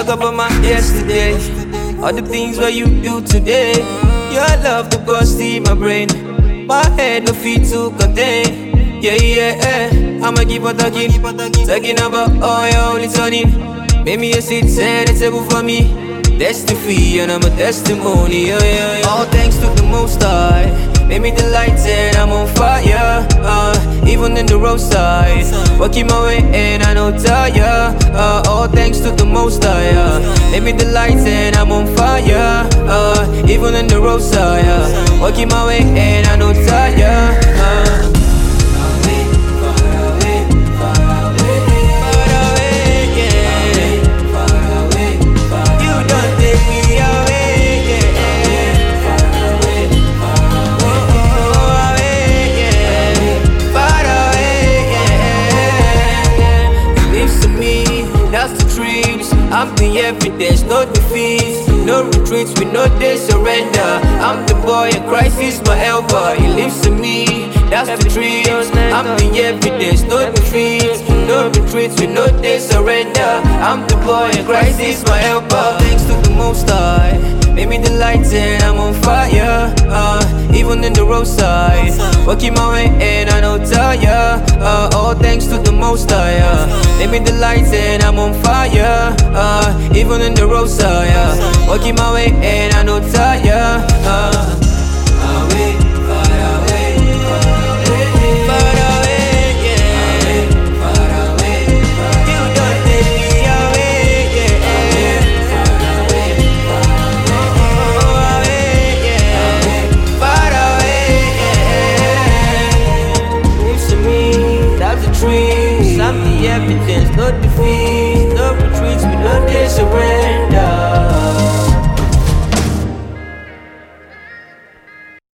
Talk about my yesterday, all the things what you do today. Your love the bust in my brain, my head no fit to contain. Yeah, yeah, yeah. I'ma keep on talking about all your holy sunny. Make me a seat, set a table for me. Testify and I'm a testimony. Yeah, yeah, yeah. All thanks to the Most High. Make me the lights and I'm on fire. Even in the roadside, walking my way and I no tire. All thanks to the Most High. Make me the lights and I'm on fire. Even in the roadside, walking my way and I no tire. I'm the evidence, no defeats, no retreats, we no they surrender. I'm the boy and Christ is my helper, he lives in me, that's the truth. I'm the evidence, no defeats, no retreats, we no they surrender. I'm the boy and Christ is my helper. Thanks to the Most High, make me the lights and I'm on fire. Even in the roadside, walking my way and I no tire. All thanks to the Most High, make me the lights and I'm on fire. Even in the roadside, walking my way and I no tire.